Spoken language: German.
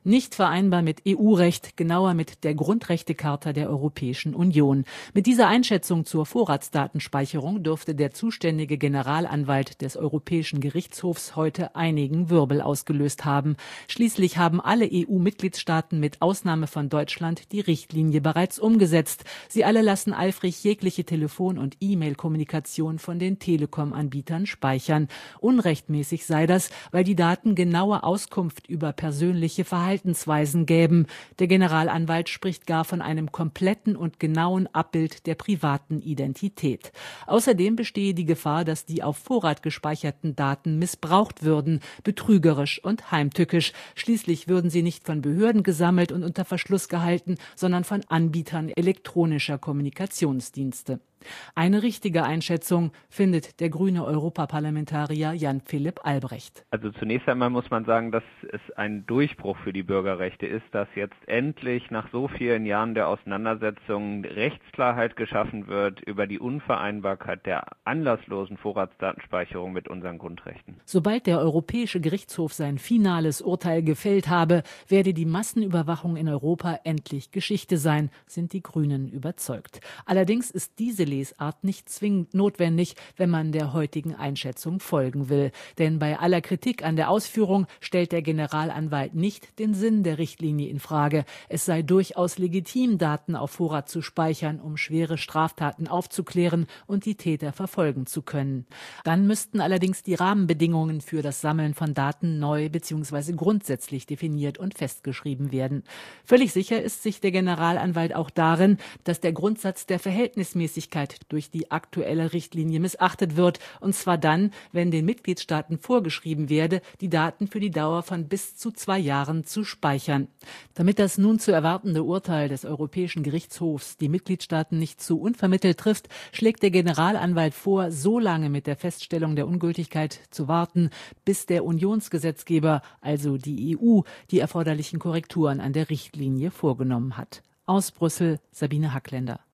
Nicht vereinbar mit EU-Recht, genauer mit der Grundrechtecharta der Europäischen Union. Mit dieser Einschätzung zur Vorratsdatenspeicherung dürfte der zuständige Generalanwalt des Europäischen Gerichtshofs heute einigen Wirbel ausgelöst haben. Schließlich haben alle EU-Mitgliedstaaten mit Ausnahme von Deutschland die Richtlinie bereits umgesetzt. Sie alle lassen eifrig jegliche Telefon- und E-Mail-Kommunikation von den Telekom-Anbietern speichern. Unrechtmäßig sei das, weil die Daten genaue Auskunft über persönliche Verhaltensweisen gäben. Der Generalanwalt spricht gar von einem kompletten und genauen Abbild der privaten Identität. Außerdem bestehe die Gefahr, dass die auf Vorrat gespeicherten Daten missbraucht würden, betrügerisch und heimtückisch. Schließlich würden sie nicht von Behörden gesammelt und unter Verschluss gehalten, sondern von Anbietern elektronischer Kommunikationsdienste. Eine richtige Einschätzung findet der grüne Europaparlamentarier Jan-Philipp Albrecht. Also zunächst einmal muss man sagen, dass es ein Durchbruch für die Bürgerrechte ist, dass jetzt endlich nach so vielen Jahren der Auseinandersetzungen Rechtsklarheit geschaffen wird über die Unvereinbarkeit der anlasslosen Vorratsdatenspeicherung mit unseren Grundrechten. Sobald der Europäische Gerichtshof sein finales Urteil gefällt habe, werde die Massenüberwachung in Europa endlich Geschichte sein, sind die Grünen überzeugt. Allerdings ist diese Lesart nicht zwingend notwendig, wenn man der heutigen Einschätzung folgen will. Denn bei aller Kritik an der Ausführung stellt der Generalanwalt nicht den Sinn der Richtlinie in Frage. Es sei durchaus legitim, Daten auf Vorrat zu speichern, um schwere Straftaten aufzuklären und die Täter verfolgen zu können. Dann müssten allerdings die Rahmenbedingungen für das Sammeln von Daten neu bzw. grundsätzlich definiert und festgeschrieben werden. Völlig sicher ist sich der Generalanwalt auch darin, dass der Grundsatz der Verhältnismäßigkeit durch die aktuelle Richtlinie missachtet wird, und zwar dann, wenn den Mitgliedstaaten vorgeschrieben werde, die Daten für die Dauer von bis zu 2 Jahren zu speichern. Damit das nun zu erwartende Urteil des Europäischen Gerichtshofs die Mitgliedstaaten nicht zu unvermittelt trifft, schlägt der Generalanwalt vor, so lange mit der Feststellung der Ungültigkeit zu warten, bis der Unionsgesetzgeber, also die EU, die erforderlichen Korrekturen an der Richtlinie vorgenommen hat. Aus Brüssel, Sabine Hackländer.